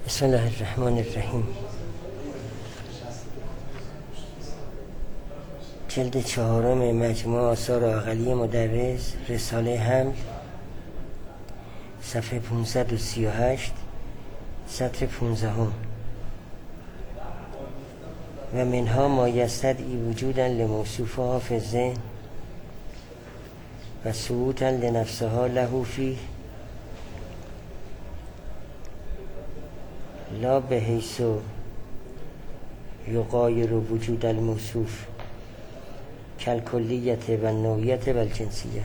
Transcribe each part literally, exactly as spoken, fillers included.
بسم الله الرحمن الرحیم. جلد چهارم مجموع آثار عقلی مدرس، رساله حمل، صفحه پانصد و سی و هشت، سطر پانزدهم. و منها ما یستدعی وجودا لموصوفها فی الذهن و ثبوتا لنفسها له فیه لا بحیث یغایر وجود الموصوف کالکلیت و النوعیت و الجنسیه.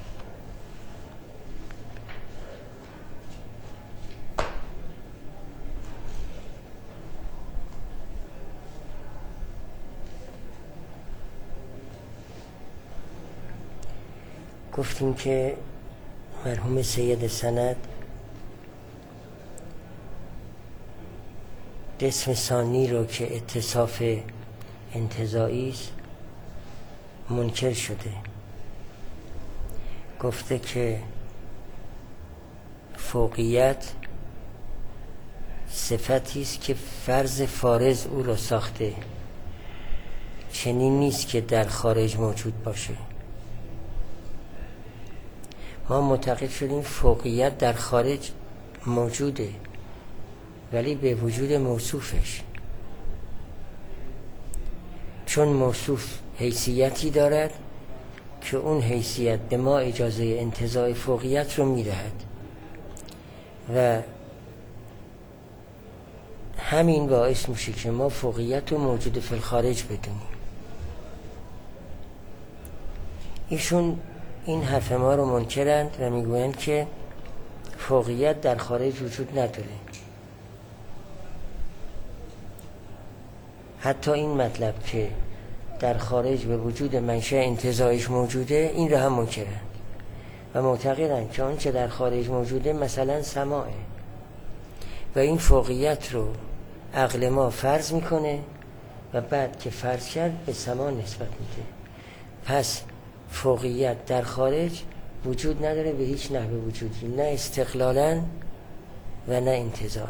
گفتیم که مرحوم سید سند قسم ثانی رو که اتصاف انتزاعی است منکر شده. گفته که فوقیت صفتی است که فرض فارض او را ساخته، چنین نیست که در خارج موجود باشه. ما معتقد شدیم فوقیت در خارج موجوده، ولی به وجود موصوفش، چون موصوف حیثیتی دارد که اون حیثیت به ما اجازه انتزاع فوقیت رو میدهد و همین باعث میشه که ما فوقیت رو موجود فی الخارج بدونیم. ایشون این حرف ما رو منکرند و میگویند که فوقیت در خارج وجود نداره. حتی این مطلب که در خارج به وجود منشأ انتزاعش موجوده، این رو هم منکرند و معتقدند که آنچه در خارج موجوده مثلا سماعه و این فوقیت رو عقل ما فرض میکنه و بعد که فرض کرد به سماع نسبت میده. پس فوقیت در خارج وجود نداره به هیچ نحو وجودی، نه استقلالا و نه انتزاعا.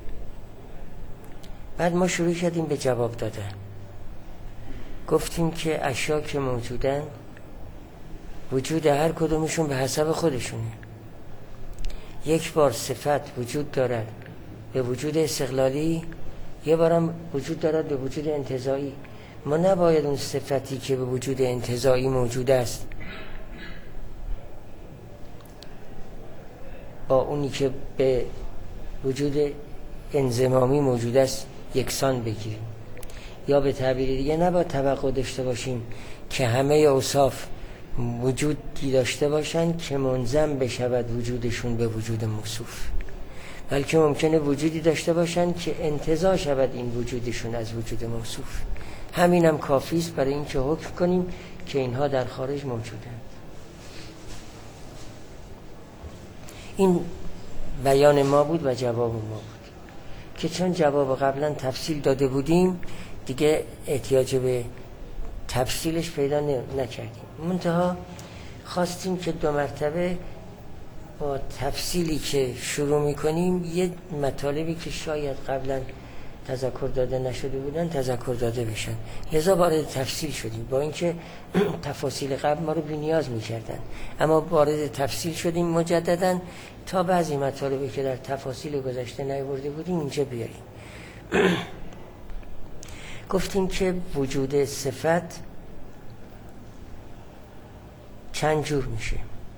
بعد ما شروع کردیم به جواب دادن. گفتیم که اشیا که موجودن وجود هر کدومشون به حسب خودشونه. یک بار صفت وجود دارد به وجود استقلالی، یه بارم وجود دارد به وجود انتزاعی. ما نباید اون صفتی که به وجود انتزاعی موجود است با اونی که به وجود انضمامی موجود است یکسان بگیریم، یا به تعبیر دیگه نباید توقع داشته باشیم که همه اوصاف وجودی داشته باشند که منضم بشود وجودشون به وجود موصوف، بلکه ممکنه وجودی داشته باشند که انتزاع شود این وجودشون از وجود موصوف. همین هم کافی است برای اینکه حکم کنیم که اینها در خارج موجودند. این بیان ما بود و جواب ما بود که چون جواب قبلا تفصیل داده بودیم دیگه احتیاج به تفصیلش پیدا نکردیم. منتها خواستیم که دو مرتبه با تفصیلی که شروع میکنیم یه مطالبی که شاید قبلا تذکر داده نشده بودن تذکر داده بشن، لذا وارد تفصیل شدیم، با اینکه تفاصیل قبل ما رو بی نیاز میکردن، اما وارد تفصیل شدیم مجددا تا بعضی مطالبی که در تفاصیل گذشته نیاورده بودیم اینجا بیاریم. گفتیم که وجود صفت چند جور میشه.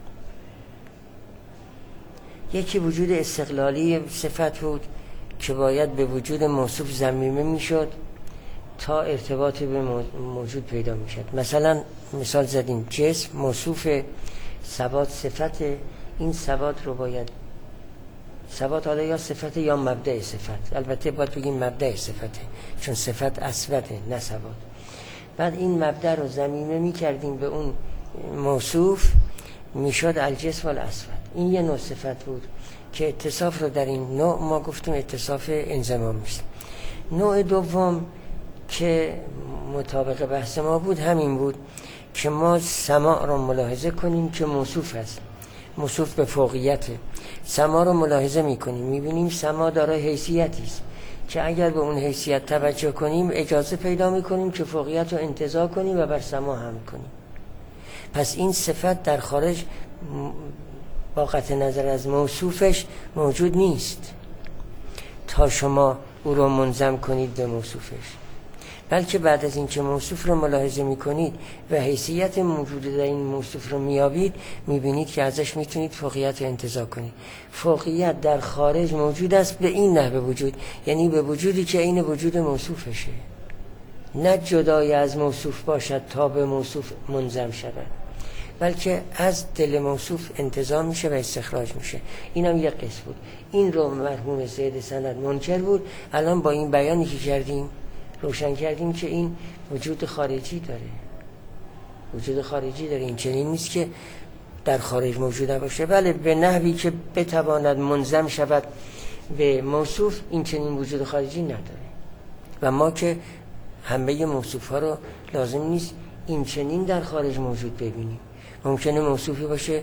یکی وجود استقلالی صفت بود که باید به وجود موصوف ضمیمه میشد تا ارتباط به موجود پیدا میشد. مثلا مثال زدیم جسم موصوف ثبات صفت، این ثبات رو باید ثبات حالا یا صفت یا مبدأ صفت، البته باید بگیم مبدأ صفته چون صفت اثبته نه ثبات. بعد این مبدأ رو ضمیمه میکردیم به اون موصوف میشد الجسم والاثبت. این یه نوع صفت بود که اتصاف رو در این نوع ما گفتیم اتصاف انضمام میشه. نوع دوم که مطابق بحث ما بود همین بود که ما سماع رو ملاحظه کنیم که موصوف است موصوف به فوقیته. سما رو ملاحظه میکنیم، میبینیم سما دارای حیثیتی است که اگر به اون حیثیت توجه کنیم اجازه پیدا میکنیم که فوقیت رو انتزاع کنیم و بر سما حمل کنیم. پس این صفت در خارج با قطع نظر از موصوفش موجود نیست تا شما او رو منظم کنید به موصوفش، بلکه بعد از اینکه موصوف رو ملاحظه میکنید و حیثیت موجود در این موصوف رو میابید، میبینید که ازش میتونید فوقیت رو انتزاع کنید. فوقیت در خارج موجود است به این نحوه وجود، یعنی به وجودی که این وجود موصوفشه، نه جدای از موصوف باشد تا به موصوف منظم شود، بلکه از دل موصوف انتزاع میشه و استخراج میشه. اینم یک قسم بود. این رو مرحوم سید سند منکر بود. الان با این بیانی که کردیم روشن کردیم که این وجود خارجی داره، وجود خارجی داره، این چنین نیست که در خارج موجود باشه. بله به نحوی که بتواند منظم شود به موصوف، این چنین وجود خارجی نداره و ما که همه موصوف ها رو لازم نیست این چنین در خارج موجود ببینیم. ممکنه موصوفی باشه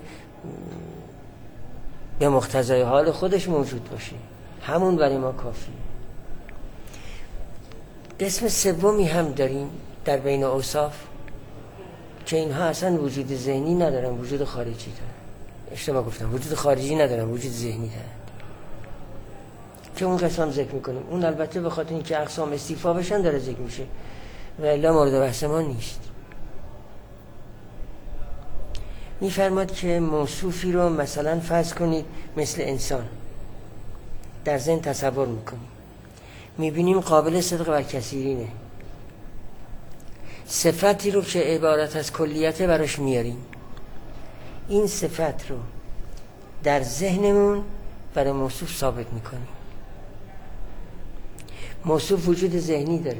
به مقتضای حال خودش موجود باشه، همون برای ما کافیه. قسم سومی هم داریم در بین اوصاف که اینها اصلا وجود ذهنی ندارن، وجود خارجی دارن. اشتباه گفتم، وجود خارجی ندارن، وجود ذهنی دارن که اون قسم هم ذکر میکنیم. اون البته به خاطر اینکه اقسام استیفا بشن داره ذکر میشه و الا مورد بحث ما نیست. میفرماد که موصوفی رو مثلا فرض کنید مثل انسان در ذهن تصور میکنیم، میبینیم قابل صدق و کثیرینه، صفتی رو که عبارت از کلیته براش میاریم، این صفت رو در ذهنمون برای موصوف ثابت میکنیم. موصوف وجود ذهنی داره،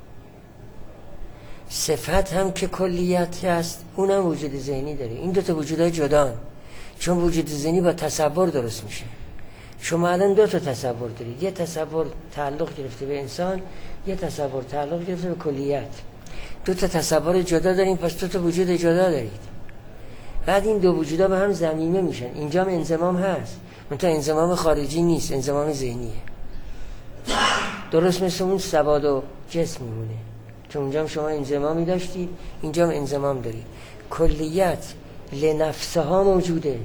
صفت هم که کلیت هست اونم وجود ذهنی داره. این دو تا وجودهای جدان، چون وجود ذهنی با تصور درست میشه. شما الان دو تا تصور دارید، یه تصور تعلق گرفته به انسان، یه تصور تعلق گرفته به کلیت. دو تا تصور جدا داریم، پس دو تا وجود جدا دارید. بعد این دو وجودا به هم ضمیمه میشن. اینجا هم انضمام هست، منتها انضمام خارجی نیست، انضمام ذهنیه. درست مثل اون سواد و جسم میمونه، چون اونجا هم شما انضمامی داشتید، اینجا هم انضمام دارید. کلیت لنفسها موجوده،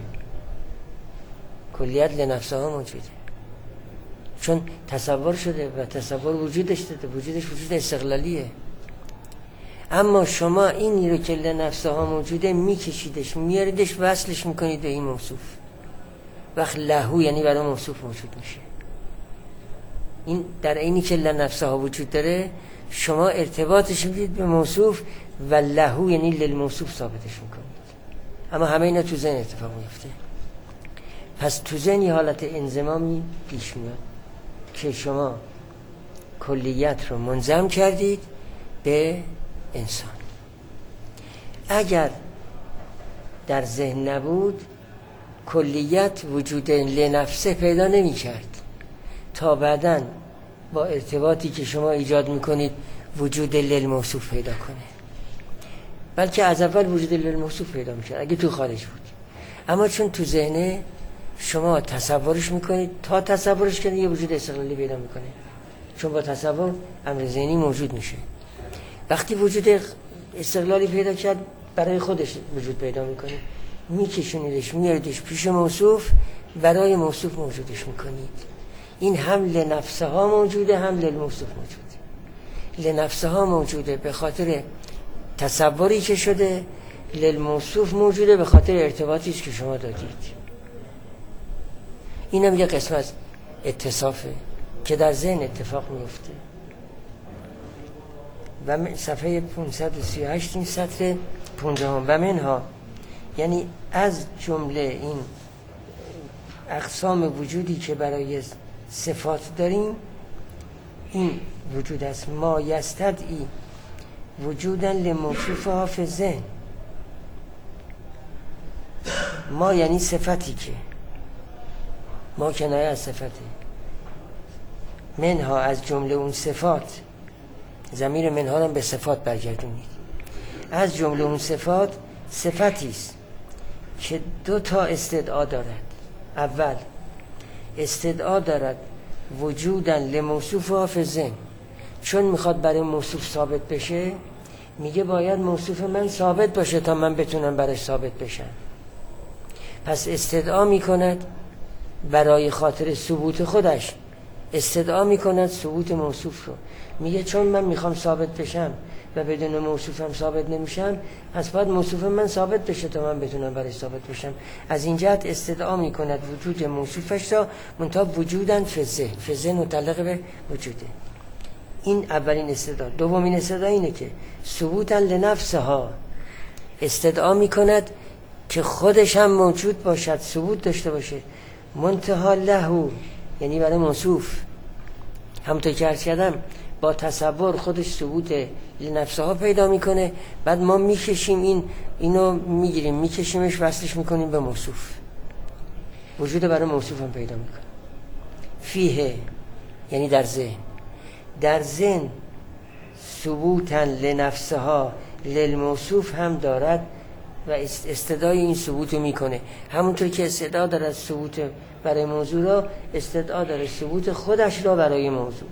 کلیت لنفسها موجوده چون تصور شده و تصور وجودش داده، وجودش وجود استقلالیه. اما شما اینی رو که لنفسها موجوده میکشیدش، میاریدش، وصلش میکنید به این موصوف. وقت لهو یعنی برای موصوف موجود میشه. این در اینی که لنفسها وجود داره شما ارتباطش میدید به موصوف و لهو یعنی للموصوف ثابتش میکنید. اما همه اینا تو ذهن اتفاق میفته. پس تو ذهن یه حالت انضمامی پیش میاد که شما کلیت رو منظم کردید به انسان. اگر در ذهن نبود کلیت وجود لنفسه پیدا نمی کرد تا بعداً با ارتباطی که شما ایجاد میکنید وجود للموصوف پیدا کنه، بلکه از اول وجود للموصوف پیدا میشه اگه تو خارج بود. اما چون تو ذهنه شما تصورش میکنید، تا تصورش کنید یه وجود استقلالی پیدا میکنه، چون با تصور امر ذهنی موجود میشه. وقتی وجود استقلالی پیدا کرد برای خودش وجود پیدا میکنه، میکشونیدش، میاریدش پیش موصوف، برای موصوف موجودش میکنید. این هم لنفسها موجوده، هم للموصوف موجوده. لنفسها موجوده به خاطر تصوری که شده، للموصوف موجوده به خاطر ارتباطی که شما دادید. اینم یه قسم از اتصافه که در ذهن اتفاق میفته. و صفحه پانصد و سی و هشت این سطر پونزدهم و منها، یعنی از جمله این اقسام وجودی که برای صفات داریم، این وجود است ما یستدعی وجودن لموصوفها فی الذهن. ما یعنی صفتی که ما کنایه از صفته، منها از جمله اون صفات، ضمیر منها رو به صفات برگردونید، از جمله اون صفات صفتی است که دو تا استدعا دارد. اول استدعا دارد وجودن لموصوف حافظن، چون میخواد برای موصوف ثابت بشه میگه باید موصوف من ثابت باشه تا من بتونم برای ثابت بشم. پس استدعا میکند برای خاطر ثبوت خودش، استدعا میکند ثبوت موصوف رو. میگه چون من میخوام ثابت بشم و بدون موصوفم ثابت نمیشم، پس باید موصوف من ثابت بشه تا من بتونم برای ثابت بشم. از این جهت استدعا میکند وجود موصوفش را، منتها وجودن فزه، فزه متعلق به وجوده. این اولین استدعا. دومین استدعا اینه که ثبوتا لنفسها، استدعا میکند که خودش هم موجود باشد، ثبوت داشته باشه، منتها له، یعنی برای موصوف. همونطور که عرض کردم با تصور خودش ثبوت لنفسها پیدا میکنه، بعد ما میکشیم این اینو میگیریم میکشیمش وصلش میکنیم به موصوف، وجود برای موصوف هم پیدا میکنه. فیه یعنی در ذهن، در ذهن ثبوتا لنفسها للموصوف هم دارد و استدعای این ثبوت رو میکنه. همونطور که استدعا دارد ثبوت برای موضوع را، استدعا داره ثبوت خودش را برای موضوع.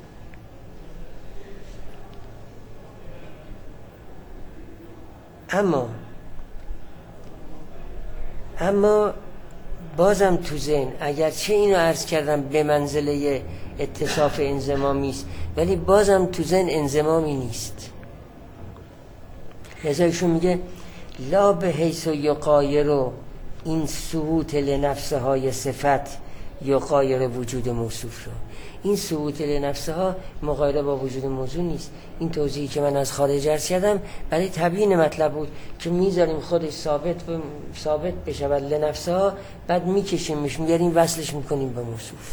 اما اما بازم تو ذهن، اگرچه اینو عرض کردم به منزله اتصاف انضمامی است، ولی بازم تو ذهن انضمامی نیست. لذا ایشون میگه لا به حیث و یقایرو، این ثبوت لنفسهای صفت یقایر وجود موصوف رو. این ثبوت لنفسها مقایره با وجود موضوع نیست. این توضیحی که من از خارج عرض کردم برای تبیین مطلب بود که میذاریم خودش ثابت ثابت بشه لنفسها، بعد میکشیم میش میاریم وصلش میکنیم به موصوف.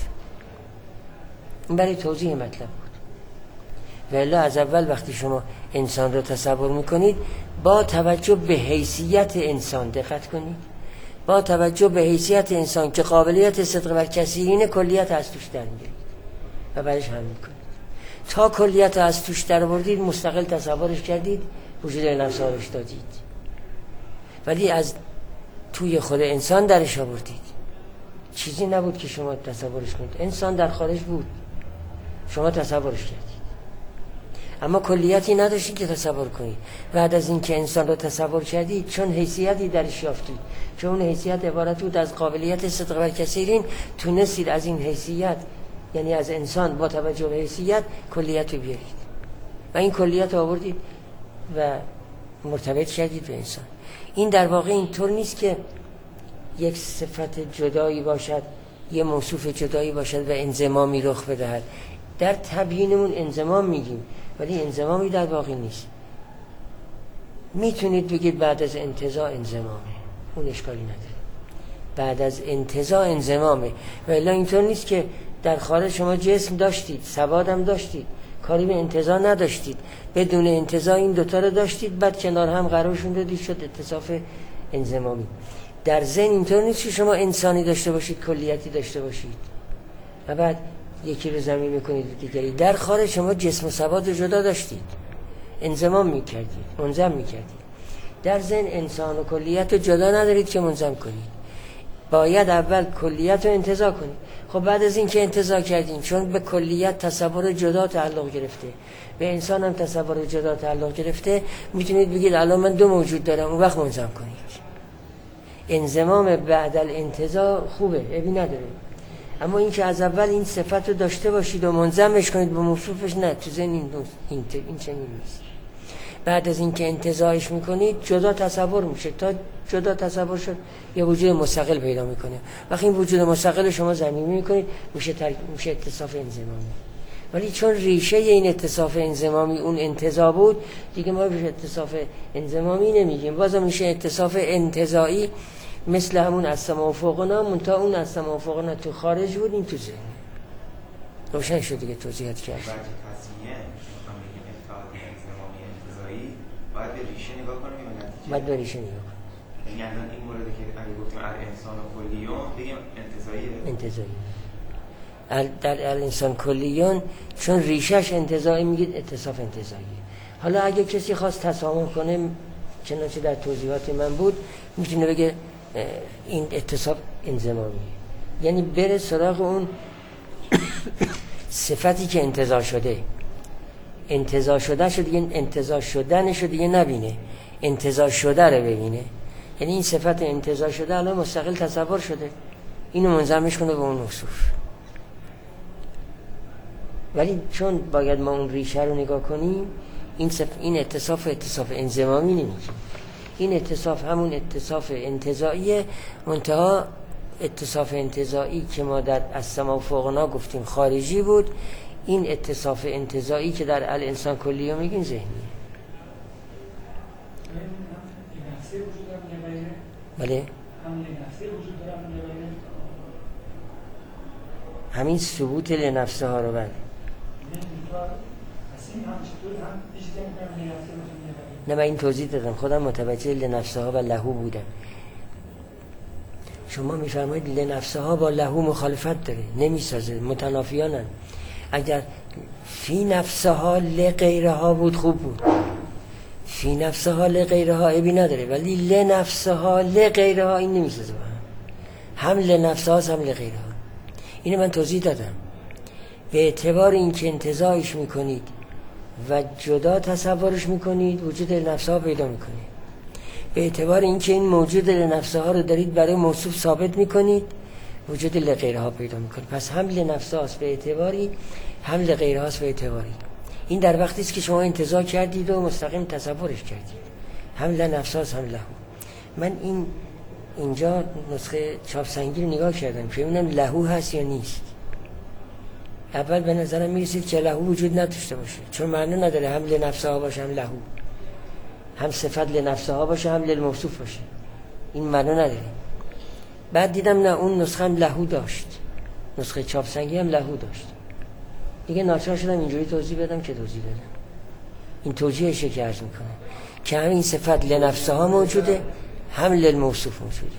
این برای توضیح مطلب بود. ولی از اول وقتی شما انسان رو تصور میکنید با توجه به حیثیت انسان، دقت کنید، با توجه به حیثیت انسان که قابلیت صدق بر کثیرین کلیت از توش در میارید و برش هم میکنید. تا کلیت از توش در بردید مستقل تصورش کردید، وجود نفسارش دادید، ولی از توی خود انسان درش آوردید. چیزی نبود که شما تصورش کنید، انسان در خارج بود، شما تصورش کردید، اما کلیتی نداشتید که تصور کنید. بعد از این که انسان رو تصور کردید، چون حیثیتی درش یافتید، چون اون حیثیت عبارت بود از قابلیت صدق بر کثیرین، تونستید از این حیثیت، یعنی از انسان با توجه به حیثیت، کلیت رو بیارید و این کلیت رو آوردید و مرتبط کردید به انسان. این در واقع اینطور نیست که یک صفت جدایی باشد، یه موصوف جدایی باشد و انضمامی رخ بدهد. در تبیینمون انضمام میگیم، ولی انضمامی در واقع نیست. میتونید بگید بعد از انتزاع انضمامه، اون اشکالی نداره، بعد از انتزاع انضمامه. ولی اینطور نیست که در خارج شما جسم داشتید، سواد هم داشتید، کاری به انتزاع نداشتید، بدون انتزاع این دوتا رو داشتید، بعد کنار هم قرارشون دادید، شد اتصاف انضمامی. در ذهن اینطور نیست که شما انسانی داشته باشید، کلیتی داشته باشید و بعد یکی رو زمین میکنید دیگری. در خارج شما جسم و سواد رو جدا داشتید، انضمام میکردید، منظم میکردید. در ذهن انسان و کلیت رو جدا ندارید که منظم کنید، باید اول کلیت رو انتزاع کنید. خب بعد از این که انتزاع کردین، چون به کلیت تصور جدا تعلق گرفته، به انسان هم تصور جدا تعلق گرفته، میتونید بگید الان من دو موجود دارم، اون وقت منظم کنید. انضمام بعد الانتزاع خوبه، عیبی نداره، اما این که از اول این صفت رو داشته باشید و منظمش کنید به موصوفش، نه، تو ذهن این این این چنین نیست. بعد از این که انتزاعش میکنید جدا تصور میشه، تا جدا تصور شد یه وجود مستقل پیدا میکنه. وقتی این وجود مستقل شما ضمیمی میکنید میشه تر... میشه اتصاف انضمامی. ولی چون ریشه این اتصاف انضمامی اون انتزاع بود، دیگه ما بهش اتصاف انضمامی نمیگیم، بازم میشه اتصاف انتزاعی، مثل همون از سما و فوقنا، منتها اون از سما و فوقنا تو خارج بود، این تو ذهن. روشن شد دیگه، توضیحات کرد. باید به ریشه نگاه کنیم یا نتیجه؟ باید به ریشه نگاه کنیم. یعنی الان این موردی که اگه گفتیم الانسان کلیون بگیم انتزاعیه؟ انتزاعیه. در الانسان کلیون چون ریشهش انتزاعی میگید اتصاف انتزاعیه. حالا اگه کسی خواست تسامح کنه، چنانچه در توضیحات من بود، میتونه بگه این اتصاف انضمامیه، یعنی بره سراغ اون صفتی که انتزاع شده. انتزاع شده شده دیگه انتزاع شدنش رو دیگه نبینه، انتزاع شده رو ببینه. یعنی این صفت انتزاع شده الان مستقل تصور شده، اینو منضمش کنه به اون موصوف. ولی چون باید ما اون ریشه رو نگاه کنیم، این صف... این اتصاف اتصاف انضمامی نمیشه. این اتصاف همون اتصاف انتزاعیه، منتها اتصاف انتزاعی که ما در السما و فوقنا گفتیم خارجی بود، این اتصاف انتزاعی که در الانسان کلیه میگیم ذهنیه. بله همین ثبوت لنفسه ها رو بله. نه من این توضیح دادم، خودم متوجه لنفسه ها و لهو بودم. شما میفرمایید لنفسه ها با لهو مخالفت داره، نمیسازه، متنافیانن. اگر فی نفسه ها لغیره ها بود خوب بود، فی نفسه ها لغیره ها عیبی نداره، ولی لنفسه ها لغیره ها این نمیسازه با هم، هم لنفسه ها هم لغیره ها. اینو من توضیح دادم. به اعتبار این که انتزاعش میکنید و جدا تصورش میکنید وجود لنفسه ها پیدا میکنید. به اعتبار این که این موجود لنفسه ها رو دارید برای موصوف ثابت میکنید وجود لغیره ها پیدا میکنید. پس هم لنفسه هاست به اعتباری، هم لغیره هاست به اعتباری. این در وقتی است که شما انتزاع کردید و مستقیم تصورش کردید. هم لنفسه هاست هم لهو. من این اینجا نسخه چاپسنگی رو نگاه کردم که ببینم لهو هست یا نیست. اول به نظرم میرسید که لهو وجود نداشته باشه، چون معنی نداره هم لنفسه ها باشه هم لهو، هم صفت لنفسه ها باشه هم للموصوف باشه، این معنی نداره. بعد دیدم نه، اون نسخه هم لهو داشت، نسخه چاپسنگی هم لهو داشت. دیگه ناچار شدم اینجوری توضیح بدم که توضیح بدم. این توجیهشه که عرض میکنه که همین صفت لنفسه ها موجوده هم للموصوف موجوده.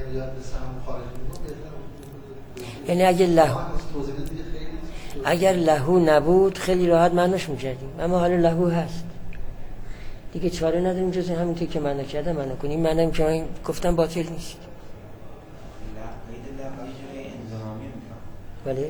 یعنی اگر لهو اگر لهو نبود خیلی راحت معناش میکردیم، اما حالا لهو هست دیگه، چاره نداریم جز همینطور که معنا کردم معنا کنیم. معنی که من گفتم باطل نیست. بله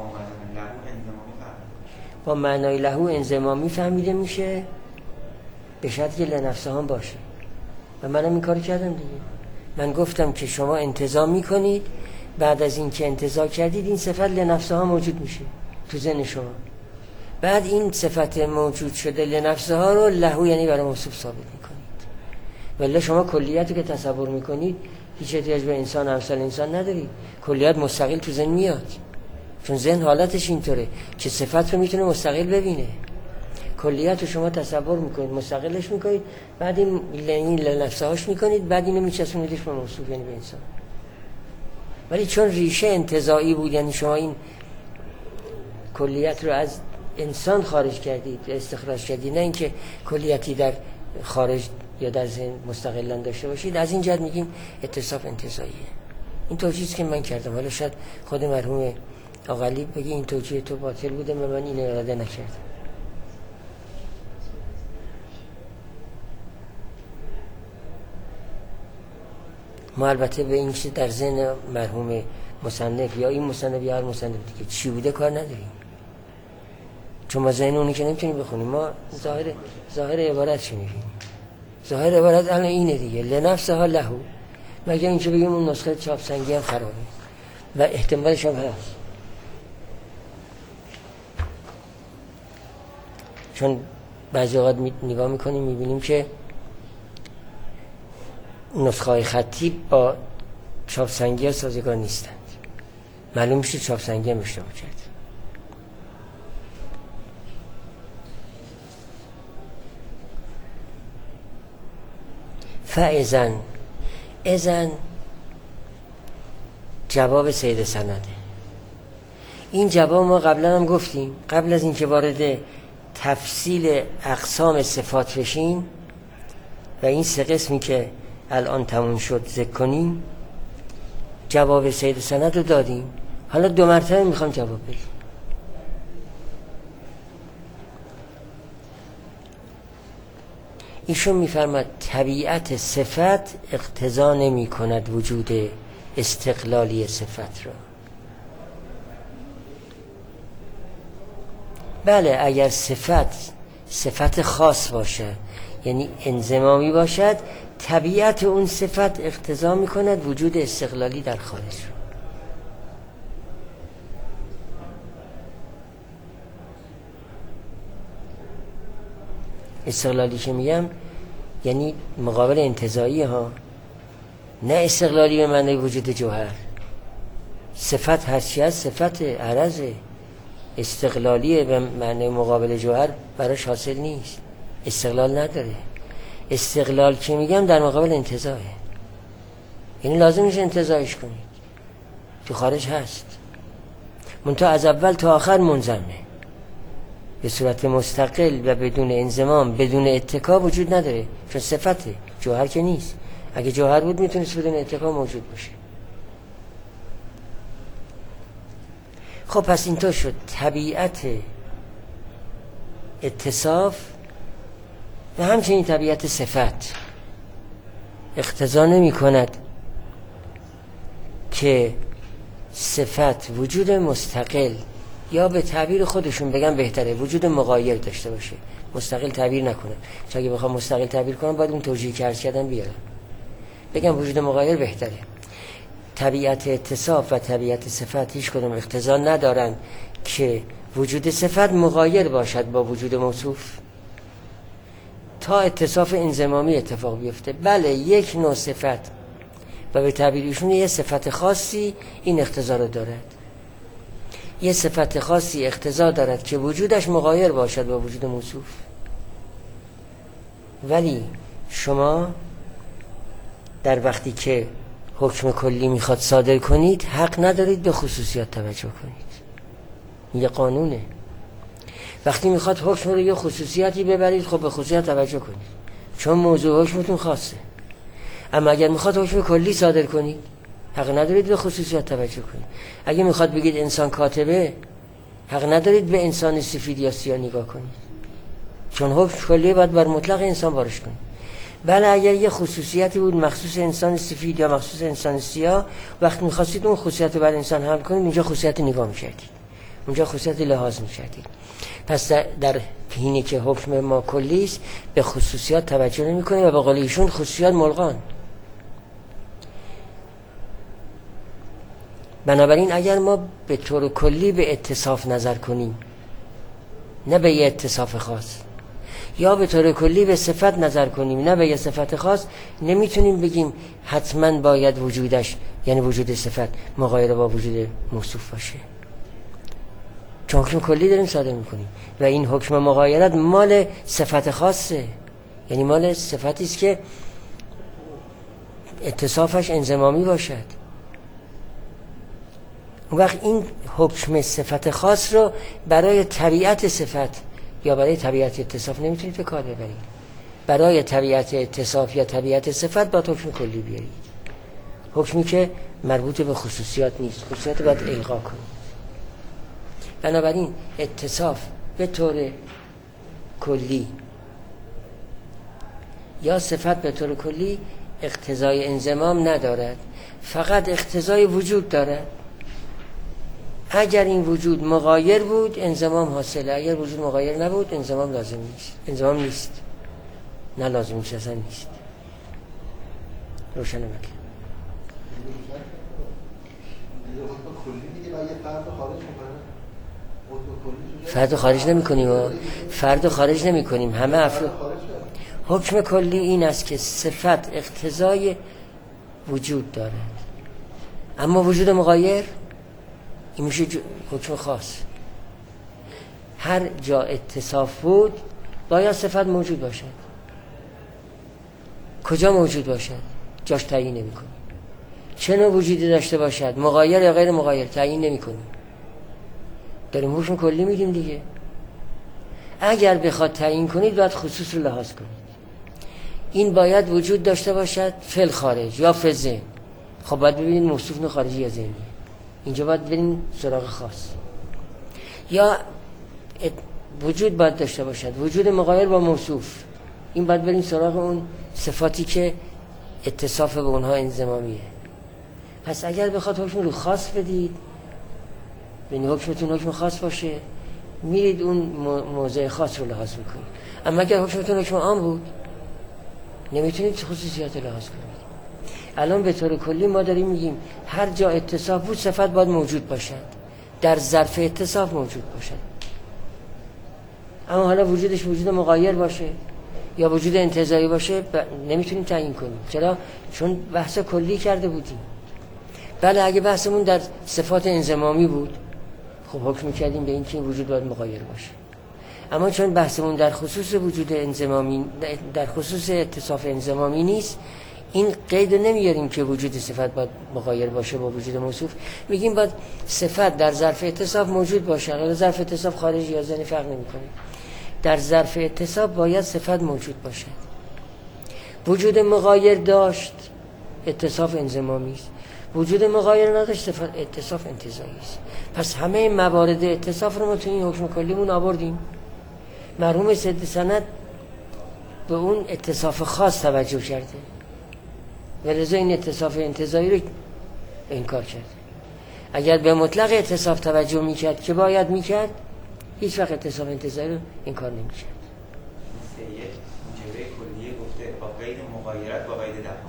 با معنای لهو انضمامی فهمیده میشه به شرطی که لنفسه هم باشه، و منم این کار کردم دیگه. من گفتم که شما انتزاع میکنید، بعد از این که انتزاع کردید این صفت لنفسه ها موجود میشه تو ذهن شما، بعد این صفت موجود شده لنفسه ها رو لهو یعنی برای موصوف ثابت میکنید. ولی شما کلیت رو که تصور میکنید هیچ احتیاج به انسان امثال انسان ندارید، کلیت مستقل تو ذهن میاد، چون ذهن حالتش اینطوره که صفت رو میتونه مستقل ببینه. کلیت رو شما تصور میکنید، مستقلش میکنید، بعد این لنفسه هاش میکنید، بعد اینو میچسبونیدش به موصوف یعنی به انسان. ولی چون ریشه انتزاعی بود، یعنی شما این کلیت رو از انسان خارج کردید، استخراج کردید، نه اینکه کلیتی در خارج یا در ذهن مستقلا داشته باشید، از این جهت میگیم اتصاف انتزاعیه. این توجیهی که من کردم، حالا شاید خود مرحوم آقلی بگی این توجیه تو باطل بوده و من این اراده نکردم. ما البته به این چیز در ذهن مرحوم مصنف یا این مصنف یا هر مصنف دیگه چی بوده کار نداریم، چون ما ذهن اونی که نمیتونیم بخونیم. ما ظاهر ظاهر عبارت چی می‌بینیم؟ ظاهر عبارت الان اینه دیگه، لنفسه ها لهو. مگه اینکه بگیم اون نسخه چاپسنگی هم خرابه و احتمالش هم هست، چون بعضی اوقات نگاه میکنیم میبینیم که نسخه‌های خطی با چاپسنگی ها سازگار نیستند، معلوم میشه چاپسنگی هم اشتباه کرد. فاذن اذن جواب سید سنده. این جواب ما قبلا هم گفتیم، قبل از اینکه وارد تفصیل اقسام صفات بشیم و این سه قسمی که الان تموم شد ذکر کنیم، جواب سید سند رو دادیم. حالا دو مرتبه میخوام جواب بدیم. ایشون میفرماد طبیعت صفت اقتضا نمی کند وجود استقلالی صفت را. بله اگر صفت صفت خاص باشد یعنی انضمامی باشد، طبیعت اون صفت اقتضا می کند وجود استقلالی در خارج را. استقلالی که میگم یعنی مقابل انتزاعی ها، نه استقلالی به معنی وجود جوهر. صفت هرچی هست صفت عرضه، استقلالی به معنی مقابل جوهر براش حاصل نیست، استقلال نداره. استقلال که میگم در مقابل انتزاعه، یعنی لازم میشه انتزاعش کنید، تو خارج هست منتها از اول تا آخر منضمه، به صورت مستقل و بدون انضمام بدون اتکا وجود نداره، چون صفته، جوهر که نیست. اگه جوهر بود میتونست بدون اتکا موجود باشه. خب پس اینطور شد طبیعت اتصاف و همچنین طبیعت صفت اقتضا نمی کند که صفت وجود مستقل، یا به تعبیر خودشون بگم بهتره وجود مغایر داشته باشه، مستقل تعبیر نکنه. چون اگه بخوام مستقل تعبیر کنم باید اون توجیه که عرض کردم بیارم، بگم وجود مغایر بهتره. طبیعت اتصاف و طبیعت صفت هیچ کدوم اقتضا ندارن که وجود صفت مغایر باشد با وجود موصوف تا اتصاف انضمامی اتفاق بیفته. بله یک نوع صفت و به تعبیرشون یه صفت خاصی این اقتضا رو دارد، یه صفت خاصی اقتضا دارد که وجودش مغایر باشد با وجود موصوف. ولی شما در وقتی که حکم کلی میخواد صادر کنید حق ندارید به خصوصیات توجه کنید، یه قانونه. وقتی میخواد حکم رو یه خصوصیاتی ببرید خب به خصوصیات توجه کنید، چون موضوع حکمتون خاصه. اما اگر میخواد حکم کلی صادر کنید حق ندارید به خصوصیات توجه کنید. اگه میخواد بگید انسان کاتبه حق ندارید به انسان سفید یا سیاه نگاه کنید، چون حکم کلی باید بر مطلق انسان بارش کنید. بله اگر یه خصوصیتی بود مخصوص انسان سفید یا مخصوص انسان سیاه، وقتی میخواستید اون خصوصیت رو بر انسان حمل کنید اونجا خصوصیت نگاه میکردید، اونجا خصوصیت لحاظ میکردید. پس در, در حینی که حکم ما کلی است به خصوصیات توجه نمی کنیم و به قول ایشون خصوصیات ملغان. بنابراین اگر ما به طور کلی به اتصاف نظر کنیم نه به یه اتصاف خاص، یا به طور کلی به صفت نظر کنیم نه به یه صفت خاص، نمیتونیم بگیم حتما باید وجودش یعنی وجود صفت مغایر با وجود موصوف باشه، چون حکم کلی داریم صادر میکنیم و این حکم مغایرت مال صفت خاصه، یعنی مال صفتی است که اتصافش انضمامی باشد. اون وقت این حکم صفت خاص رو برای طبیعت صفت یا برای طبیعت اتصاف نمیتونید به کار ببرید. برای طبیعت اتصاف یا طبیعت صفت باید حکم کلی بیارید، حکمی که مربوط به خصوصیات نیست، خصوصیات باید الغا کنید. بنابراین اتصاف به طور کلی یا صفت به طور کلی اقتضای انضمام ندارد، فقط اقتضای وجود دارد. اگر این وجود مغایر بود انضمام حاصله، اگر وجود مغایر نبود انضمام لازم نیست، انضمام نیست، نه لازم نیست، اصلا نیست. روشنه مکن فرد خارج نمی کنیم و فرد خارج نمی کنیم همه افراد. حکم کلی این است که صفت اقتضای وجود دارد، اما وجود مغایر این میشه حکم خاص. هر جا اتصاف بود باید صفت موجود باشد، کجا موجود باشد جاش تعیین نمی کنیم، چه نوع وجودی داشته باشد مغایر یا غیر مغایر تعیین نمی کنیم، داریم حکم کلی میدیم دیگه. اگر بخواد تعیین کنید باید خصوص رو لحاظ کنید، این باید وجود داشته باشد فی خارج یا فی ذهن. خب باید ببینید موصوف نه خارجی یا ذهنی، اینجا باید بریم سراغ خاص. یا وجود باید داشته باشد وجود مغایر با موصوف، این باید بریم سراغ اون صفاتی که اتصاف به اونها انضمامیه. پس اگر بخواد حکم رو خاص بدید، یعنی حکمتون حکم خاص باشه، میرید اون موضع خاص رو لحاظ میکنید. اما اگر حکمتون حکم عام بود، نمیتونید خصوصیات لحاظ کنید. الان به طور کلی ما داریم میگیم هر جا اتصاف بود صفت باید موجود باشد، در ظرف اتصاف موجود باشد. اما حالا وجودش وجود مغایر باشه یا وجود انتزاعی باشه ب... نمیتونیم تعیین کنیم. چرا؟ چون بحث کلی کرده بودیم. بله اگه بحثمون در صفات انضمامی بود، خب حکم میکردیم به این که این وجود باید مغایر باشه. اما چون بحثمون در خصوص وجود انضمامی، در خصوص اتصاف انضمامی نیست، این قید نمیاریم که وجود صفت باید مغایر باشه با وجود موصوف. میگیم باید صفت در ظرف اتصاف موجود باشه. حالا ظرف اتصاف خارجی یا ذهنی فرق نمیکنه. در ظرف اتصاف باید صفت موجود باشد. وجود مغایر داشت، اتصاف انضمامی است. وجود مغایر نداشت، صفت اتصاف انتزاعی است. پس همه موارد اتصاف رو ما تو این حکم کلیمون آوردیم. مرحوم سید سند به اون اتصاف خاص توجه کرده، ولذا این اتصاف انتزاعی رو انکار کرد. اگر به مطلق اتصاف توجه میکرد که باید میکرد، هیچ وقت اتصاف انتزاعی رو انکار نمیکرد. سید موجبه کلیه گفته با قید مغایرت با قید دفع.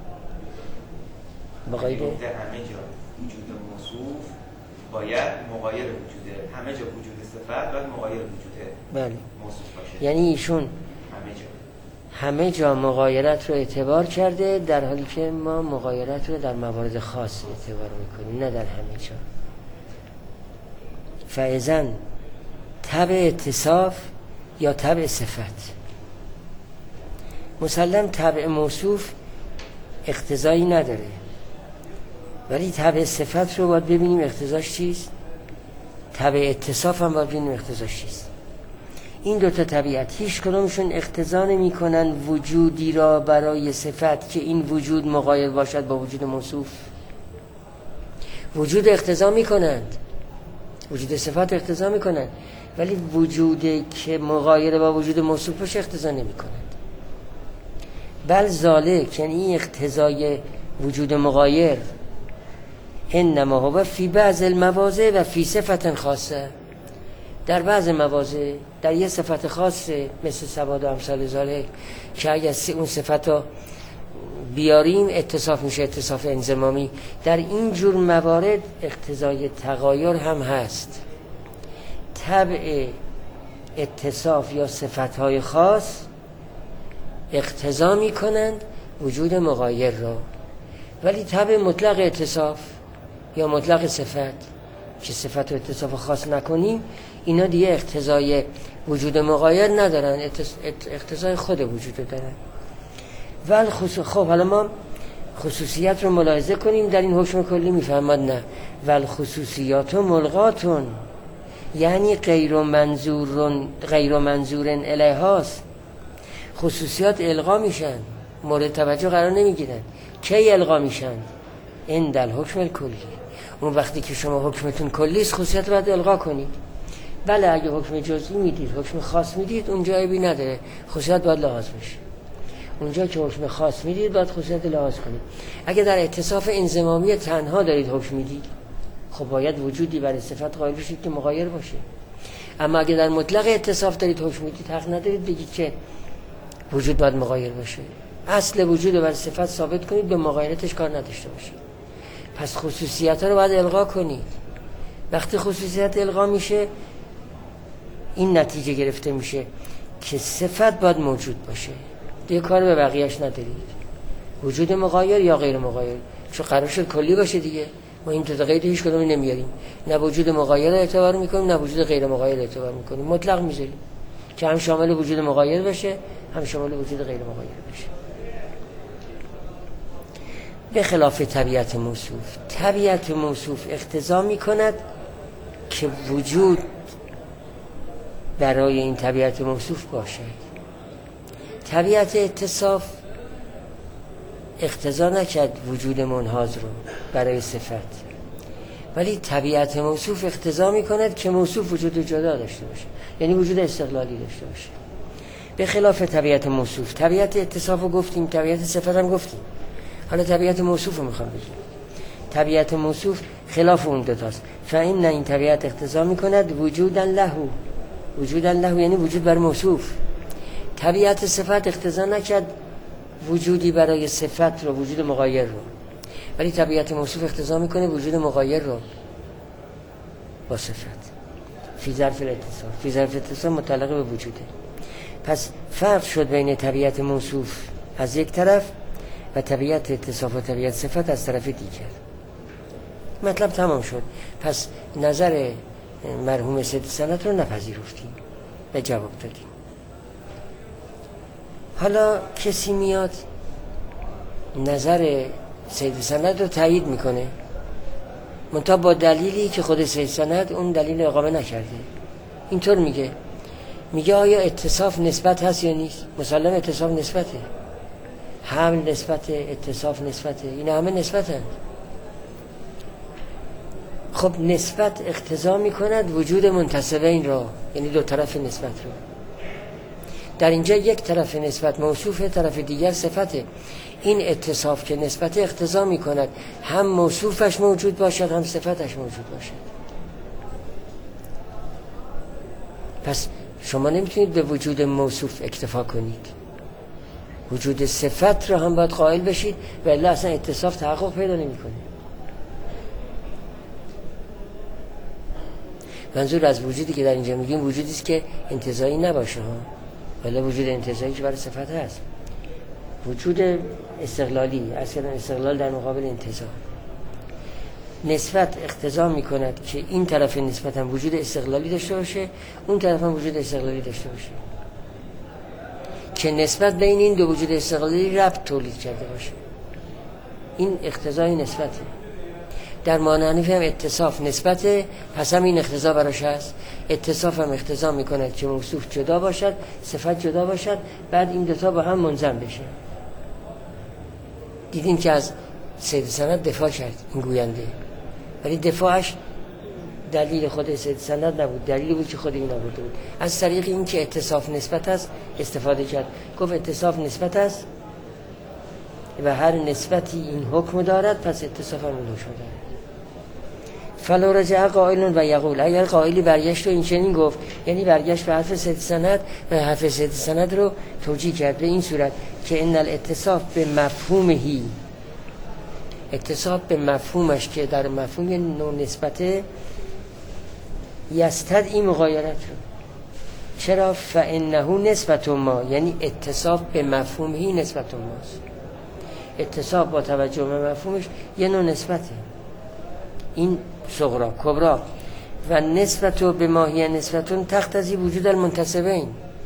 با قید گفته همه جا وجود موصوف باید مغایر وجوده، همه جا وجود صفت باید مغایر وجوده بله. موصوف باشه. یعنی ایشون همه جا همه جا مغایرت رو اعتبار کرده، در حالی که ما مغایرت رو در موارد خاص اعتبار میکنیم، نه در همه جا. فاذا تبع اتصاف یا تبع صفت، مسلم تبع موصوف اقتضایی نداره، ولی تبع صفت رو باید ببینیم اقتضاش چیست، تبع اتصاف هم باید ببینیم اقتضاش چیست. این دوتا طبیعت هیچ کدومشون اقتضا نمی کنن وجودی را برای صفت که این وجود مغایر باشد با وجود موصوف. وجود اقتضا می کنند، وجود صفت اقتضا می کنند، ولی وجودی که مغایر با وجود موصوف باشه اقتضا نمی کنند. بل ذالک، یعنی این اقتضای وجود مغایر، انما هو فی بعض المواضع و فی صفت خاصه، در بعض مواضع، در یه صفت خاصه مثل سواد و امثال ذالک که اگر اون صفت رو بیاریم اتصاف میشه، اتصاف انضمامی. در این جور موارد اقتضای تغایر هم هست. طبع اتصاف یا صفتهای خاص اقتضا میکنند وجود مغایر را، ولی طبع مطلق اتصاف یا مطلق صفت که صفت و اتصاف خاص نکنیم، اینا دیگه اقتضای وجود مغایر ندارن، اقتضای خود وجود دارن. ول خصوص... خب حالا ما خصوصیت رو ملاحظه کنیم در این حکم کلی. میفهمد نه ول خصوصیات و ملغاتون، یعنی غیر منظورن غیر منظورن الیهاست. خصوصیات الغا میشن، مورد توجه قرار نمیگیرن. کی الغا میشن؟ این در حکم کلی. اون وقتی که شما حکمتون کلیست خصوصیت رو باید الغا کنید. بله اگه حکم جزئی میدید، حکم خاص میدید، اونجا عیبی نداره، خصوصیت باید لحاظ بشه. اونجا که حکم خاص میدید باید خصوصیت لحاظ کنید. اگه در اتصاف انضمامی تنها دارید حکم میدید، خب باید وجودی برای صفت قائل بشید که مغایر باشه. اما اگه در مطلق اتصاف دارید حکم میدید، حق ندارید بگید که وجود باید مغایر باشه. اصل وجود رو برای صفت ثابت کنید، به مغایرتش کار نداشته باشید. پس خصوصیت ها رو باید الغا کنید. وقتی خصوصیت الغا میشه، این نتیجه گرفته میشه که صفت باید موجود باشه، دیگه کار به بقیهش ندارید. وجود مغایر یا غیر مغایر، چون قرار شد کلی باشه دیگه، ما این تا قید هیچ کدومی نمیاریم. نه وجود مغایر اعتبار میکنیم، نه وجود غیر مغایر اعتبار میکنیم، مطلق میذاریم که هم شامل وجود مغایر بشه، هم شامل وجود غیر مغایر بشه. به خلاف طبیعت موصوف، طبیعت موصوف اقتضا میکند که وجود برای این طبیعت موصوف باشد. طبیعت اتصاف اقتضا نکرد وجود منحاز رو برای صفت، ولی طبیعت موصوف اقتضا میکند که موصوف وجود جدا داشته باشه، یعنی وجود استقلالی داشته باشه. به خلاف طبیعت موصوف. طبیعت اتصاف رو گفتیم، طبیعت صفت هم گفتیم، حالا طبیعت موصوف رو میخوام بگیم. طبیعت موصوف خلاف اون دوتاست. فإن این طبیعت اقتضا میکند وجودا له، وجودا له یعنی وجود بر موصوف. طبیعت صفت اقتضا نکرد وجودی برای صفت رو، وجود مغایر رو، ولی طبیعت موصوف اقتضا میکنه وجود مغایر رو با صفت فی ظرف الاتصال. فی ظرف الاتصال متعلق به وجوده. پس فرق شد بین طبیعت موصوف از یک طرف و طبیعت اتصاف و طبیعت صفت از طرف دیگر. مطلب تمام شد. پس نظر مرحوم سید سند رو نپذیرفتیم و جواب دادیم. حالا کسی میاد نظر سید سند رو تایید میکنه، منتها با دلیلی که خود سید سند اون دلیل اقامه نکرده. اینطور میگه میگه آیا اتصاف نسبت هست یا نیست؟ مسلم اتصاف نسبته، حمل نسبته، اتصاف نسبته، این همه نسبتن. خب نسبت اقتضا میکند وجود منتسبین را، یعنی دو طرف نسبت رو. در اینجا یک طرف نسبت موصوفه، طرف دیگر صفته. این اتصاف که نسبت اقتضا میکند هم موصوفش موجود باشد هم صفتش موجود باشد. پس شما نمیتونید به وجود موصوف اکتفا کنید، وجود صفت را هم باید قائل بشید و الا اصلا اتصاف تحقق پیدا نمیکنه. منظور از وجودی که در اینجا میگیم وجودی است که انتزاعی نباشه ها، ولی وجود انتزاعی که برای صفت هست، وجود استقلالی، اصلا استقلال در مقابل انتزاع. نسبت اقتضا میکند که این طرف نسبت هم وجود استقلالی داشته باشه، اون طرف هم وجود استقلالی داشته باشه، که نسبت بین این دو وجود استقلالی ربط تولید کرده باشه. این اقتضای نسبته. در معنی هم اتصاف نسبته، پس هم این اقتضا براش هست. اتصاف هم اقتضا میکند که موصوف جدا باشد، صفت جدا باشد، بعد این دوتا با هم منظم بشه. دیدین که از سید سند دفاع کرد این گوینده، ولی دفاعش دلیل خود سید سند نبود، دلیلی بود که خود این آورده بود. از طریق این که اتصاف نسبت است استفاده کرد. گفت اتصاف نسبت است و هر نسبتی این حکم دارد، پس اتصاف هم این حکم دارد. فلو رجع قائل و یقول، اگر قائلی برگشت و این چنین گفت، یعنی برگشت به حرف سید سند و حرف سید سند رو توجیه کرد به این صورت که ان الاتصاف به مفهومهی، اتصاف به مفهومش که در مفهوم نوع نسبته یستدعی مغایرت رو. چرا؟ فانه نسبت ما، یعنی اتصاف به مفهومهی نسبت ماست. اتصاف با توجه به مفهومش یه نوع نسبته، این صغرا کبرا. و نسبت به ماهی نسبتون تقتضی وجود المنتسبین،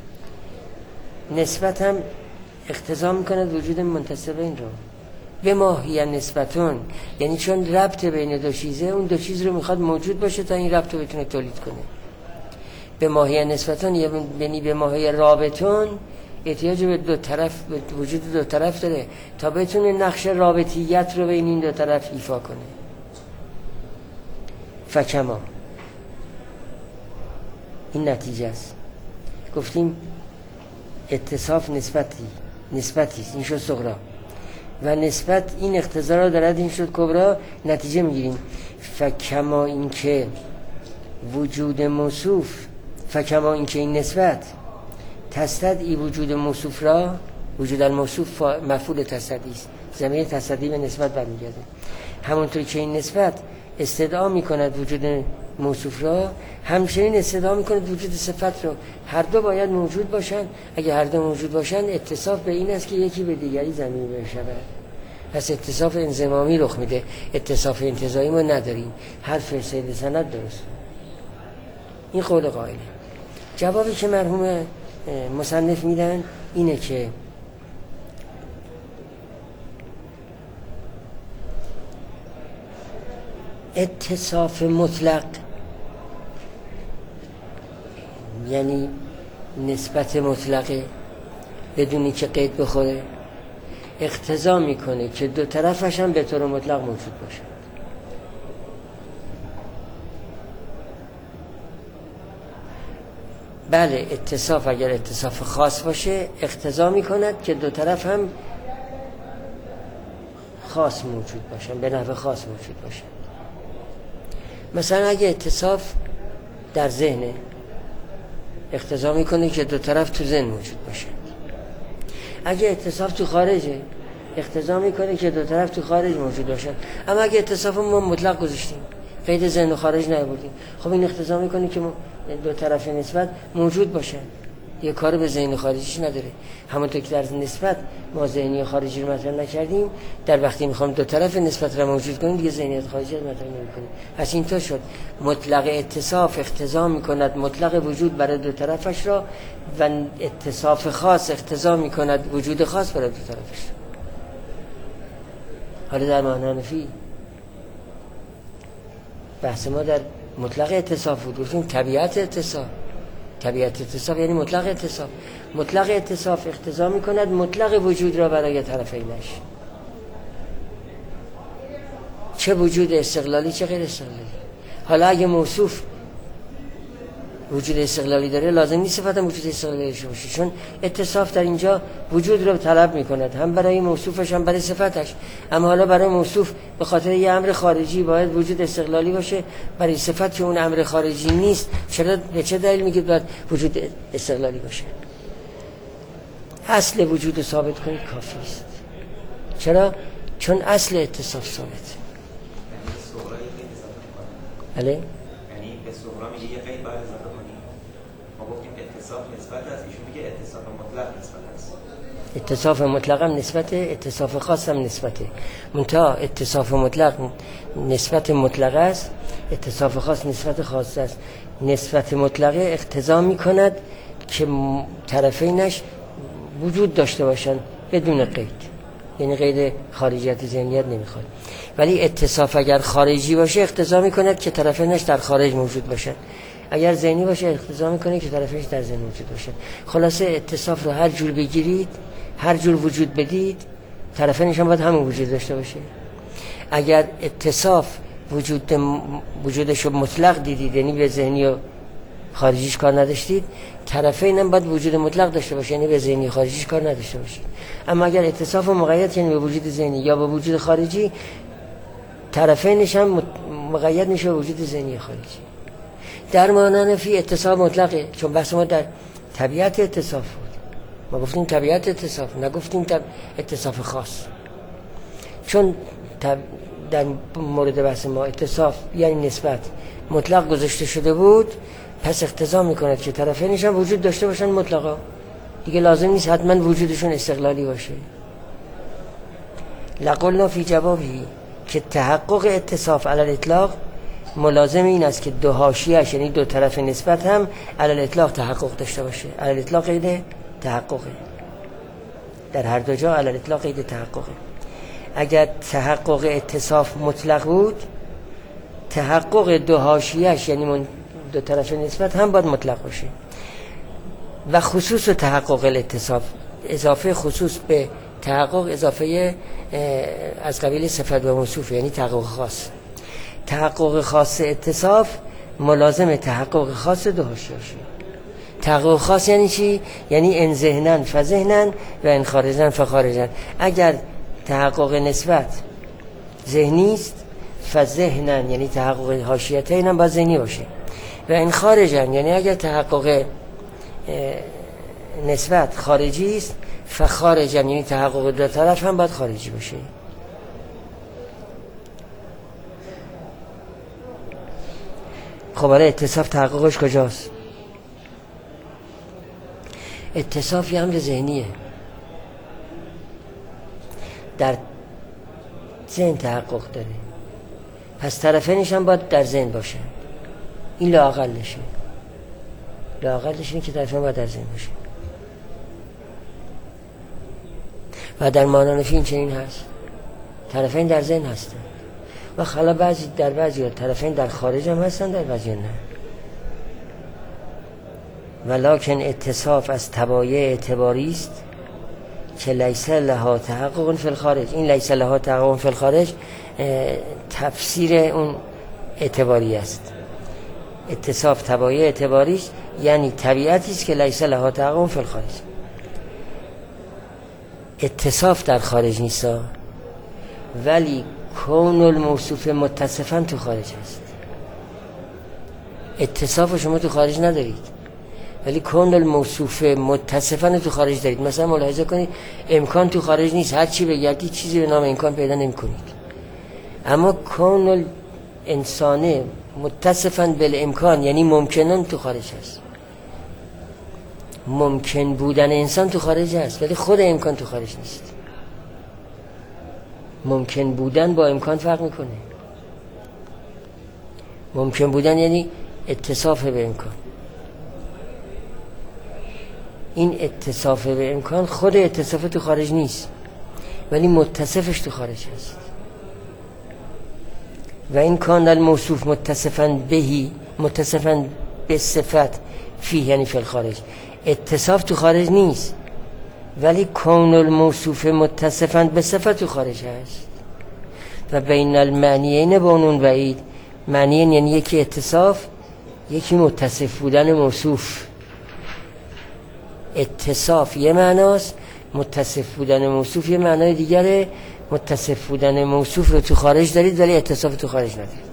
نسبت هم اقتضا میکند وجود منتسبین رو. به ماهی نسبتون یعنی چون ربط بین دو چیزه، اون دو چیز رو میخواد موجود باشه تا این ربط رو بتونه تولید کنه. به ماهی نسبتون یعنی به ماهی رابطون احتیاج به دو طرف، به وجود دو طرف داره تا بتونه نقش رابطیت رو بین این دو طرف ایفا کنه. فکما این نتیجه است. گفتیم اتصاف نسبتی نسبتی این شد صغرا و نسبت این اقتضا را دارد، این شد کبرا. نتیجه میگیریم فکما این که وجود موصوف، فکما این که این نسبت تستدعی وجود موصوف را، وجود الموصوف مفعول تستدعی است، ضمیر تستدعی به نسبت برمیگرده. همونطور که این نسبت استدعا میکند وجود موصوف را، همچنین استدعا میکند وجود صفت را. هر دو باید موجود باشند. اگه هر دو موجود باشند اتصاف به این است که یکی به دیگری ضمیر بشود، پس اتصاف انضمامی رخ میده. اتصاف انتزاعی ما نداریم. حرف سید سند درست. این قول قائله. جوابی که مرحوم مصنف میدن اینه که اتصاف مطلق یعنی نسبت مطلقه بدونی که قید بخوره، اقتضا میکنه که دو طرفش هم به طور مطلق موجود باشه. بله اتصاف اگر اتصاف خاص باشه اقتضا میکند که دو طرف هم خاص موجود باشن، به نحو خاص موجود باشن. مثلا اگه اتصاف در ذهنه اقتضا میکنه که دو طرف تو ذهن موجود باشن. اگه اتصاف تو خارجه اقتضا میکنه که دو طرف تو خارج موجود باشن. اما اگه اتصاف ما مطلق گذاشتیم، قید ذهن و خارج نبودیم، خب این اقتضا میکنه که دو طرف نسبت موجود باشن، یه کار به ذهن و خارجیش نداره. همونطور که در نسبت ما ذهنی و خارجی رو مطرح نکردیم، در وقتی میخوام دو طرف نسبت رو موجود کنیم دیگه ذهنیت خارجی رو مطرح نمی‌کنیم. پس اینطور شد مطلق اتصاف اقتضا میکند مطلق وجود برای دو طرفش را و اتصاف خاص اقتضا میکند وجود خاص برای دو طرفش. حالا در معنی حنفی بحث ما در مطلق اتصاف بود، گفتیم طبیعت اتصاف. طبیعت اتصاف یعنی مطلق اتصاف. مطلق اتصاف اقتضا میکند مطلق وجود را برای طرفینش، چه وجود استقلالی چه غیر استقلالی. حالا اگه موصوف وجود استقلالی داره لازم نیست صفت هم وجود استقلالی داشته باشه، چون اتصاف در اینجا وجود رو طلب میکند هم برای موصوفش هم برای صفتش. اما حالا برای موصوف به خاطر یه امر خارجی باید وجود استقلالی باشه، برای صفت که اون امر خارجی نیست چرا به چه دلیل میگه باید وجود استقلالی باشه؟ اصل وجود ثابت کنید کافی است. چرا؟ چون اصل اتصاف ثابت. بله؟ یعنی به صغرا میگه یه قید باید اضافه کنیم. ما گفتیم اتصاف نسبت است، ایشون میگه اتصاف مطلق نسبت است. اتصاف مطلق هم نسبته، اتصاف خاص هم نسبته. منتها اتصاف مطلق نسبت مطلق است، اتصاف خاص نسبت خاص است. نسبت مطلقه اقتضا میکند که طرفینش وجود داشته باشند بدون قید، یعنی قید خارجیت ذهنیت نمیخواد. ولی اتصاف اگر خارجی باشه اقتضا میکند که طرفینش در خارج موجود باشن. اگر ذهنی باشه اقتضا میکنه که طرفینش در ذهن موجود باشن. خلاصه اتصاف رو هر جور بگیرید، هر جور وجود بدید، طرفینش هم باید همون وجود داشته باشه. اگر اتصاف وجود وجودش رو مطلق دیدید، یعنی به ذهنی و خارجیش کار نداشتید، طرفین هم باید وجود مطلق داشته باشه، یعنی به ذهنی خارجیش کار نداشته باشید. اما اگر اتصاف مقید یعنی به وجود ذهنی یا به وجود خارجی، طرفینش هم مقید میشه به وجود ذهنی خارجی. در معنی نفی اتصاف مطلقه، چون بحث ما در طبیعت اتصاف بود. ما گفتیم طبیعت اتصاف، نگفتیم طب... اتصاف خاص. چون طب... در مورد بحث ما اتصاف یعنی نسبت مطلق گذاشته شده بود، پس اقتضا میکند که طرفینش هم وجود داشته باشن مطلقا، دیگه لازم نیست حتما وجودشون استقلالی باشه. لقلنا فی جوابی که تحقق اتصاف علی الاطلاق ملازم این است که دو حاشیه‌اش یعنی دو طرف نسبت هم علی الاطلاق تحقق داشته باشه. علی الاطلاق قید تحققه، در هر دو جا علی الاطلاق قید تحققه. اگر تحقق اتصاف مطلق بود، تحقق دو حاشیه‌اش یعنی دو طرف نسبت هم باید مطلق باشه. و خصوص تحقق الاتصاف، اضافه خصوص به تحقق اضافه از قبیل صفت و موصوف، یعنی تحقق خاص. تحقق خاص اتصاف ملازم تحقق خاص دو حاشیه‌اش. تحقق خاص یعنی چی؟ یعنی ان ذهنن فذهنن و ان خارجن فخارجن. اگر تحقق نسبت ذهنی است فذهنن یعنی تحقق حاشیتین هم باید ذهنی باشه. و ان خارجن یعنی اگر تحقق نسبت خارجی است فخارجن یعنی تحقق دو طرف هم باید خارجی باشه. خب برای اتصاف تحققش کجاست؟ اتصاف یه امر ذهنیه، در ذهن تحقق داره، پس طرفینش هم باید در ذهن باشه. این لااقلشه. لااقلش اینه که طرفین باید در ذهن باشه. و در معنی نفی این چنین هست، طرفین در ذهن هستن و حالا بعضی در بعضی طرفین در خارج هم هستن، در بعضی نه. ولکن اتصاف از تبایع اعتباری است که لیس لها تحقق فی الخارج. این لیس لها تحقق فی الخارج تفسیر اون اعتباری است. اتصاف تبایع اعتباری است یعنی طبیعتی است که لیس لها تحقق فی الخارج. اتصاف در خارج نیست، ولی کون الموصوف متصفاً تو خارج است. اتصاف شما تو خارج ندارید، ولی کون الموصوف متصفاً تو خارج دارید. مثلا ملاحظه کنید امکان تو خارج نیست، هر چی بگردید چیزی به نام امکان پیدا نمی‌کنید. اما کون الانسان متصفاً بالامکان یعنی ممکنن تو خارج است. ممکن بودن انسان تو خارج است، ولی خود امکان تو خارج نیست. ممکن بودن با امکان فرق میکنه. ممکن بودن یعنی اتصاف به امکان. این اتصاف به امکان خود اتصاف تو خارج نیست، ولی متصفش تو خارج است. و این کان الموصوف متصفاً بهی متصفاً به صفت فی یعنی فی الخارج. اتصاف تو خارج نیست، ولی کون الموصوف متصفاً به صفت تو خارج است. و بین المعنیین بانون بعید. معنیین یعنی یکی اتصاف، یکی متصف بودن موصوف. اتصاف یه معناست، متصف بودن موصوف یه معنای دیگره. متصف بودن موصوف رو تو خارج دارید، ولی اتصاف تو خارج ندارید.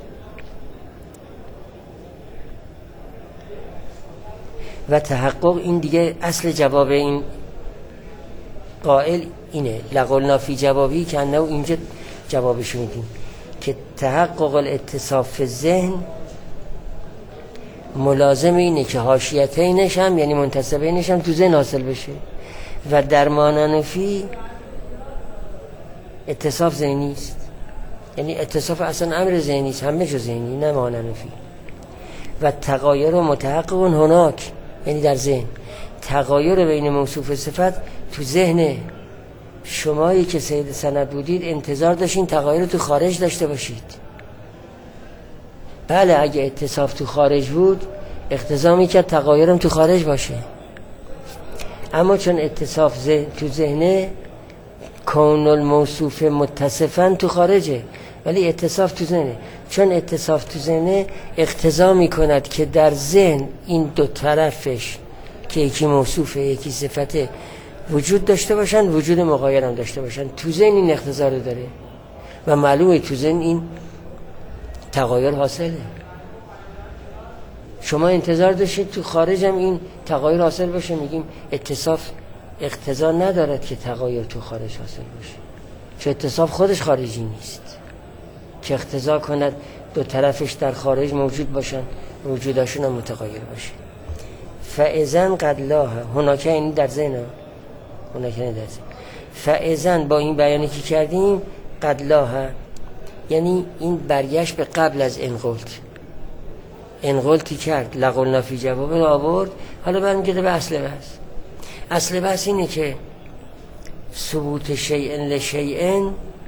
و تحقق این دیگه اصل جواب این قائل اینه. لقلنا فی جوابی که انه اینجا جوابشو میدیم که تحقق الاتصاف فی ذهن ملازم اینه که حاشیتینش هم یعنی منتسبینش هم تو ذهن حاصل بشه. و در ماننفی اتصاف ذهنی است، یعنی اتصاف اصلا امر ذهنی است، همه جو ذهنی نه ماننفی. و تغایر و متحقق هناک یعنی در ذهن. تغایر بین موصوف و صفت تو ذهن. شمایی که سید سند بودید انتظار داشتین تغایر تو خارج داشته باشید. بله اگه اتصاف تو خارج بود اقتضا میکرد تغایرم تو خارج باشه، اما چون اتصاف ذهن تو ذهنه کون الموصوف متصفاً تو خارجه، ولی اتصاف تو ذهنه. چون اتصاف تو ذهنه اقتضا میکند که در ذهن این دو طرفش که یکی موصوفه یکی صفته وجود داشته باشن، وجود مغایر هم داشته باشن. تو ذهن این اقتضا رو داره و معلومه تو ذهن این تغایر حاصله. شما انتظار داشتید تو خارج هم این تغایر حاصل باشه. میگیم اتصاف اقتضا ندارد که تغایر تو خارج حاصل باشه، چون اتصاف خودش خارجی نیست که اقتضا کند دو طرفش در خارج موجود باشن، وجودشون هم متغایر باشه. فاذن قد لاها هناکه این در ذهن هناکه در ذهن. فاذن با این بیانی که کردیم قد لاها یعنی این برگشت به قبل از انقلت. انقلتی کرد لقلنا فی جواب رو آورد. حالا برمیگرده به اصل بحث. اصل بحث اینه که ثبوت شیء لشیء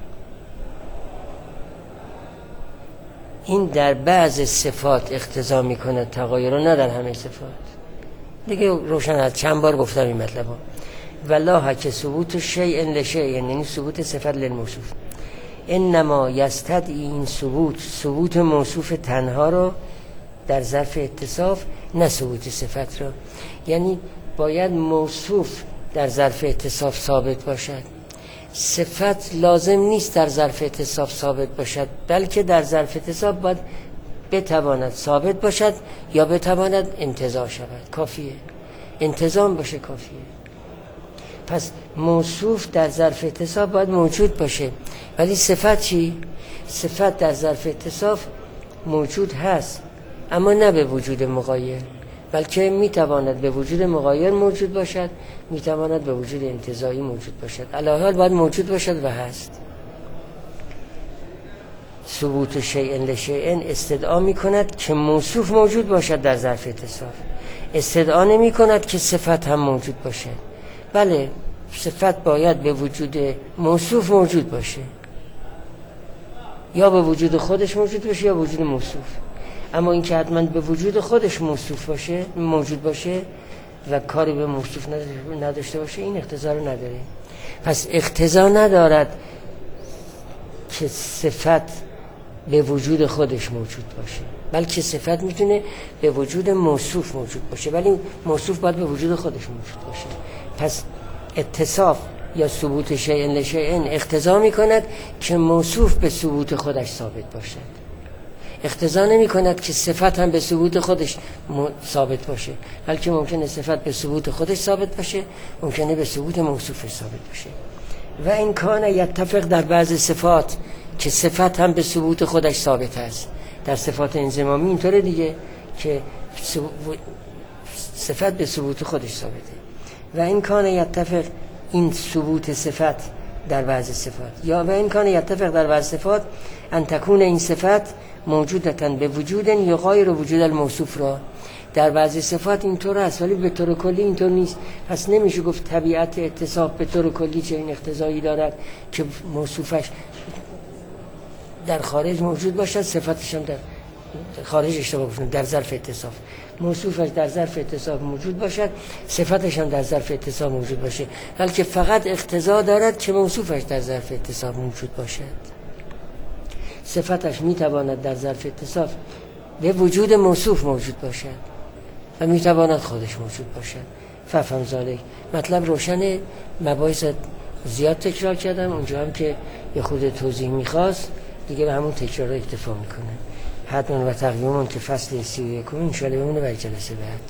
این در بعض صفات اقتضا میکنه تغایر رو، نه در همه صفات. دیگه روشن هست، چند بار گفتم این مطلب ها. والله که ثبوت شیء لشیء یعنی ثبوت صفت للموصوف انما یستدعی این ثبوت ثبوت موصوف تنها رو در ظرف اتصاف، نه ثبوت صفت رو. یعنی باید موصوف در ظرف اتصاف ثابت باشد، صفت لازم نیست در ظرف اتصاف ثابت باشد، بلکه در ظرف اتصاف باید بتواند ثابت باشد یا بتواند انتزاع شود. کافیه انتزاع باشه، کافیه. پس موصوف در ظرف اتصاف باید موجود باشه، ولی صفت چی؟ صفت در ظرف اتصاف موجود هست، اما نه به وجود مغایر، بلکه میتواند به وجود مغایر موجود باشد، میتواند به وجود انتزاعی موجود باشد. علی حال باید موجود باشد و هست. ثبوت شیء لشیء استدعا میکند که موصوف موجود باشد در ظرف اتصاف، استدعا نمی کند که صفت هم موجود باشه. بله صفت باید به وجود موصوف موجود باشه، یا به وجود خودش موجود باشه یا وجود موصوف، اما این که حتما به وجود خودش موصوف باشه موجود باشه و کاری به موصوف نداشته باشه این اقتضا رو نداره. پس اقتضا ندارد که صفت به وجود خودش موجود باشه، بلکه صفت میتونه به وجود موصوف موجود باشه، ولی موصوف باید به وجود خودش موجود باشه. پس اتصاف یا ثبوت شیء لشیء اقتضا میکند که موصوف به ثبوت خودش ثابت باشد، اقتضا نمی کند که صفت هم به ثبوت خودش ثابت باشه، بلکه ممکنه صفت به ثبوت خودش ثابت باشه، ممکنه به ثبوت موصوف ثابت باشه. و این کان یتفق در بعض صفات که صفت هم به ثبوت خودش ثابت است. در صفات انضمامی اینطوره دیگه که صفت به ثبوت خودش ثابته. و این کان یتفق، این ثبوت صفت در بعض صفات، یا و این کان یتفق در بعض صفات ان تکون این صفت موجودتن به وجود یغایر وجود الموصوف را. در بعضی صفات اینطور است ولی به طور کلی اینطور نیست. پس نمیشه گفت طبیعت اتصاف به طور کلی چه این اقتضایی دارد که موصوفش در خارج موجود باشد، صفتش هم در خارج اشتباه گفتم در ظرف اتصاف، موصوفش در ظرف اتصاف موجود باشد، صفتش هم در ظرف اتصاف موجود باشه، بلکه فقط اقتضا دارد که موصوفش در ظرف اتصاف موجود باشد. صفتش میتواند در ظرف اتصاف به وجود موصوف موجود باشد و میتواند خودش موجود باشد. فهم ذالک. مطلب روشنه، مباحث زیاد تکرار کردم، اونجا هم که یه خود توضیح میخواست دیگه به همون تکرار اکتفا میکنه. حتما و تقییمون که فصل سی و یکم انشاءالله بمونه برای جلسه بعد.